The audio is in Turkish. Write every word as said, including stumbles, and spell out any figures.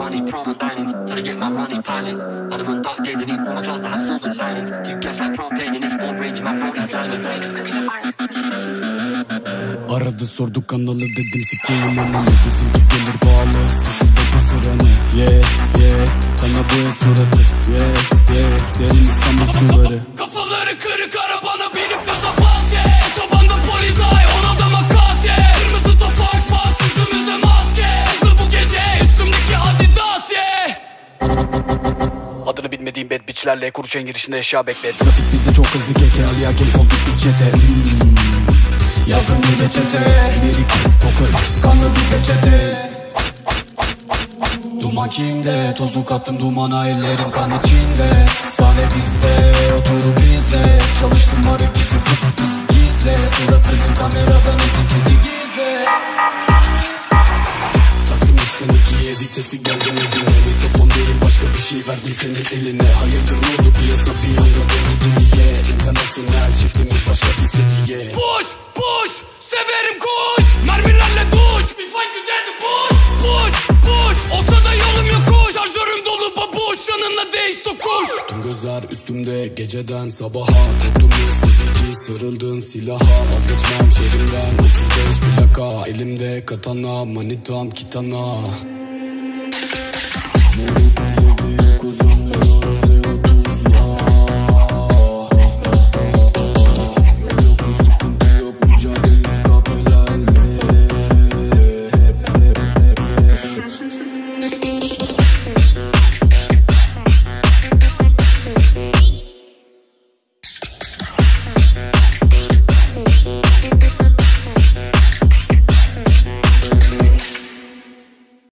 money, prom and dinings, trying to get my money piling. I done on dark days, I need all my clothes to have silver linings. Few guests like propane in this old range, my body's driving. Aradı sordu kanalı, dedim sikeyim analı. Bizimki gelir bağlı, sessiz bekle sıranı. Yeah yeah, kana boya suratı. Yeah yeah, derin İstanbul suları. Kafaları kırık arabana binip gaza bas yeah. Otobanda polis ay, ona da makas yeah. Kırmızı tofaş bas, yüzümüze maske. Hızlı bu gece, üstümdeki Adidas yeah. Adını bilmediğim bad bitchlerle Kuruçay'ın girişinde eşya beklet. Trafik bizde çok hızlı keke, Aliya gel olduk bir çete. hmm. Yazdım bir reçete, ileri kokur, kanlı bir peçete. Duman kimde, tozu kattım dumana, ellerim kan içinde. Sahne bizde, oturup izle. Çalıştım arı gibi pıs pıs gizle. Suratının kameradan etiketi gizle. Taktım üçten ikiye vitesi, geldim evine. Mikrofon değil başka bir şey, verdim senin eline. Hayırdır ne oldu piyasa bir anda beni deliye. İnternasyonel şeklimiz başka bir seviye. Push push, severim kuş. Mermilerle duş, we fight you dead the bush. Push push, olsa da yolum yokuş. Şarjörüm dolu babuş, yanına değiş tokuş. Tüm gözler üstümde geceden sabaha. Korktumuz öteki, sarıldın silaha. Vazgeçmem şehrimden, otuz beş plaka. Elimde katana, manitam kitana. Moruk uzun büyük uzun ve yoruz.